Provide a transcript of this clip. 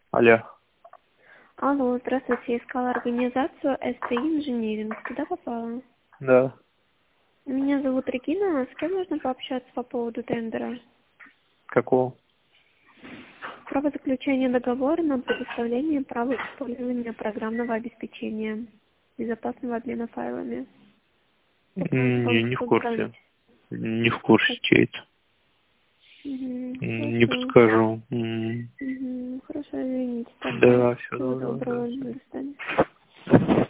Алло. Алло, здравствуйте. Я искала организацию STI Инжиниринг. Куда попала? Да. Меня зовут Регина. С кем можно пообщаться по поводу тендера? Какого? Право заключения договора на предоставление права использования программного обеспечения, безопасного обмена файлами. Хотелось вам Я не в курсе. позвонить. Не в курсе, чей это. Не Хорошо. подскажу. Хорошо, извините тогда. Да, все, Всего да, да, доброго. да. До свидания.